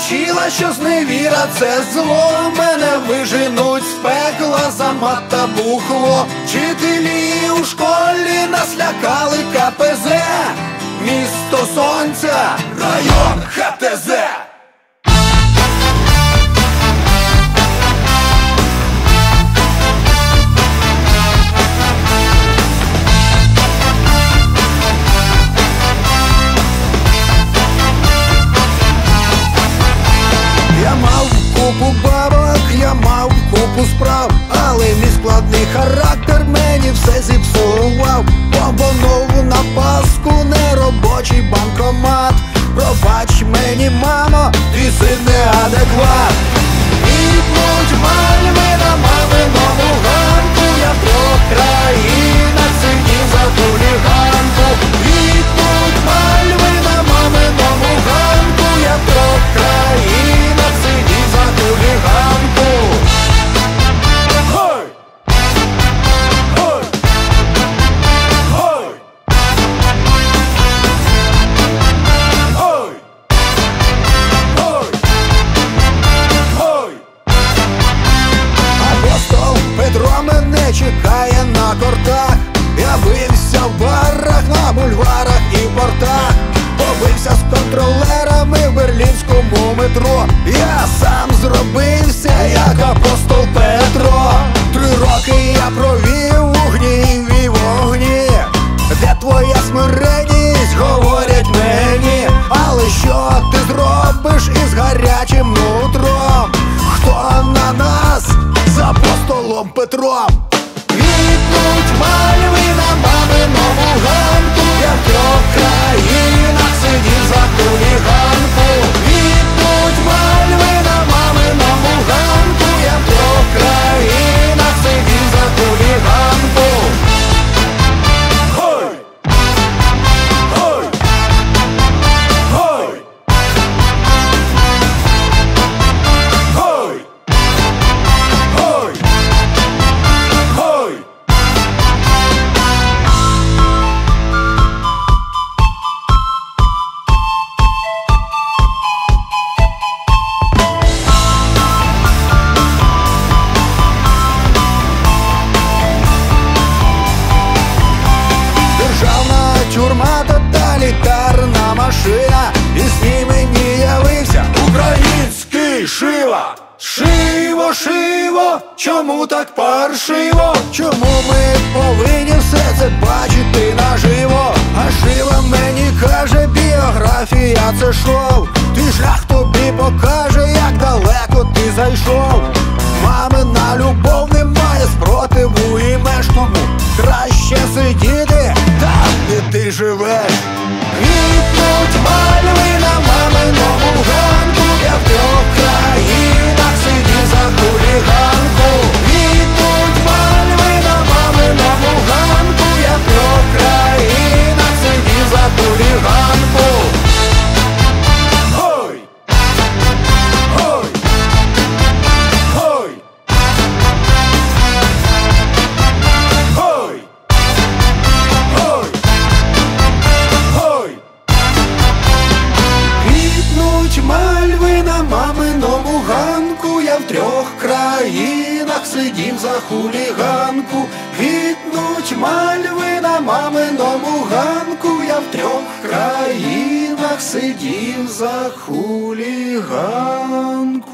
вчила, що зневіра – це зло. Мене виженуть з пекла за мат та бухло. Вчителі у школі нас лякали КПЗ. Місто сонця, район ХТЗ. Я мав купу бабок, я мав купу справ, але мій складний характер мені все зіпсував. Побонув на Пасху неробочий банкомат. Пробач мені, мамо, твій син неадекват. Ідуть мальви на маминому ганку. Я в 3 країнах сидів за хуліганку. Ідуть мальви на маминому ганку. Я в 3 країнах сидів за хуліганку. Хой! Хой! Хой! Хой! Хой! Хой! Апостол Петро мене чекає на кортах. Я бився в барах, на бульварах і в портах. Побився з контролерами в берлінському метро. Я сам зробився, як апостол Петро. 3 роки я провів у гніві вогні. Де твоя смиренність, говорять мені. Але що ти зробиш із гарячим нутром? Хто на нас з апостолом Петром? Квітнуть мальви на маминому ганку. Я в 3 країнах сидів за хуліганку. Квітнуть мальви на маминому ганку. Я в 3 країнах сидів за хуліганку. Хой! Хой! Хой! Хой! Хой! Хой! Державна тюрма, тоталітарна машина. І з ній мені явився український Шива. Шиво, Шиво, чому так паршиво? Чому ми повинні все це бачити наживо? А Шива мені каже, біографія це шоу. Твій шлях тобі покаже, як далеко ти зайшов. Мамина любов не має спротиву і меж, тому краще сидіти там, де ти живеш. Квітнуть мальви на маминому ганку. Я в 3 країнах сидів за хуліганку. Квітнуть мальви на маминому ганку. Я в 3 країнах сидів за хуліганку. Хой! Хой! Хой! Хой! Хой! Хой! Квітнуть мальви на маминому ганку. Я в 3 країнах сидів за хуліганку. Квітнуть мальви на маминому ганку. Я в 3 країнах сидів за хуліганку.